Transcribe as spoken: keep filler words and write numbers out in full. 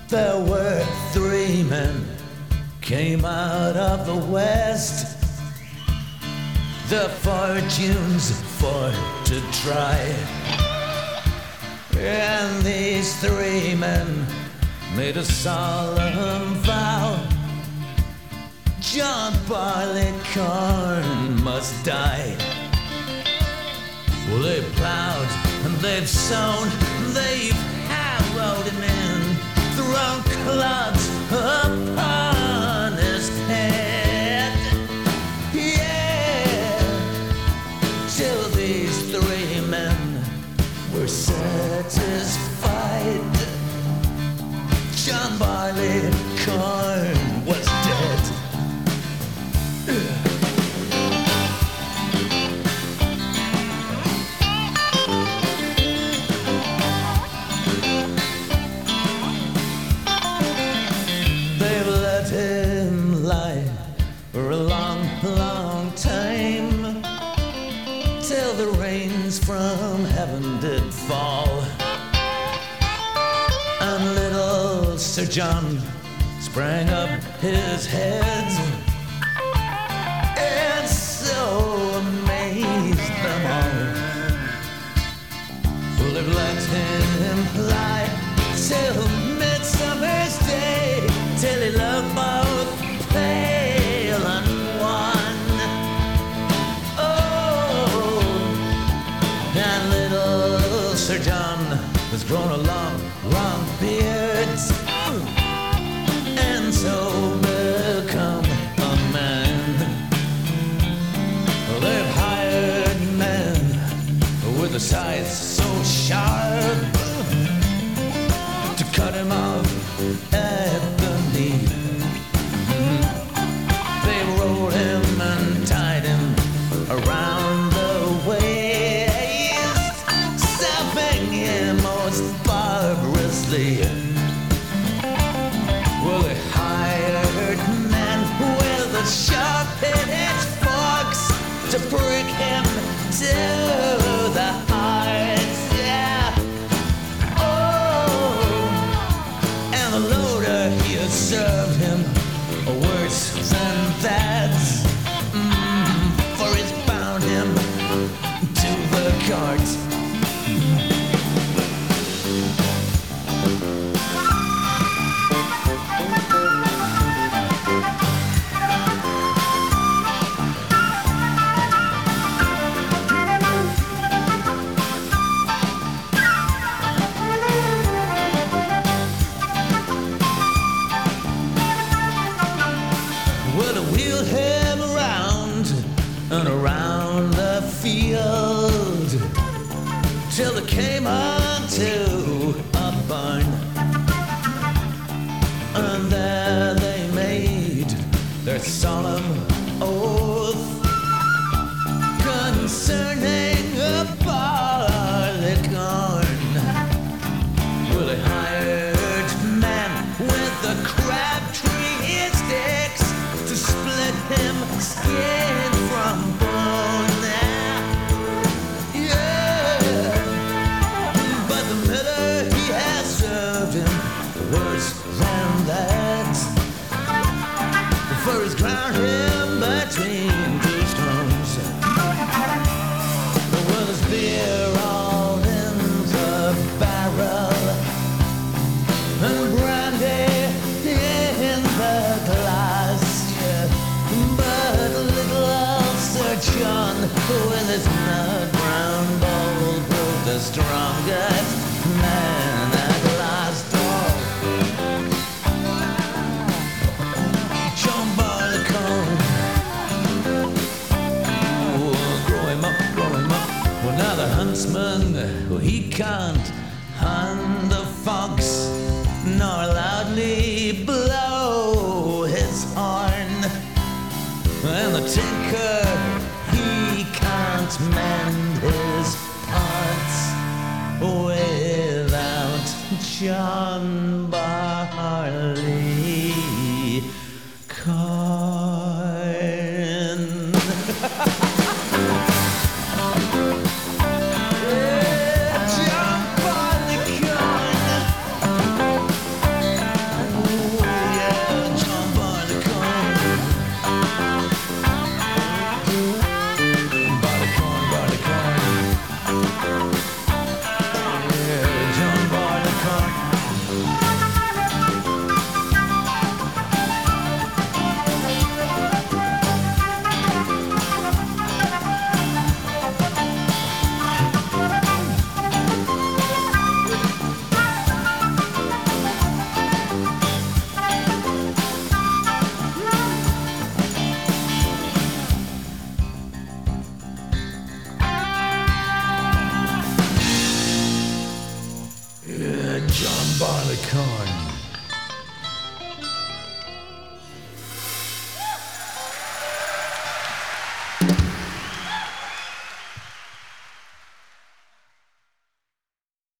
There were three men came out of the west, their fortunes for to try. And these three men made a solemn vow: John Barleycorn must die. Well, they've plowed and they've sown, they've harrowed him in, thrown clods upon his head. Yeah, till these three men were satisfied. John Barleycorn was dead. They've let him lie for a long, long time, till the rains from heaven did fall, and little Sir John sprang up his head, and so amazed them all. Well, they've let him lie till Midsummer's Day, till he looked both pale and wan. Oh, and little Sir John has grown a long, long beard, and so become a man. Well, they've hired men with a scythe so sharp to cut him off at the knee. Mm-hmm. They rolled him and tied him around the waist, stabbing him most barbarously. Well, they hired men with the sharp-edged forks to prick him to the heart. Yeah. Oh, and the loader, he had served him worse than that. Mm, for he's bound him to the cart. Well, they wheeled him around and around the field till they came unto a barn, and there they made their solemn oath concerning a barleycorn. Well, they hired men with the crabtree sticks to split him skin from bone. Yeah, but the miller, he has served him worse than that, for he's ground him between two stones. Well, there's beer all in the barrel and brandy in the glass, yeah. But little old Sir John, with his nut-brown bowl, proved the strongest man at last. Oh, John Barleycorn, oh, grow him up, grow him up. Well, now the huntsman, well, he can't hunt the fox, nor loudly blow his horn. And the tinker, he can't mend his pots without John Barleycorn. Yeah, John Barleycorn. barley corn.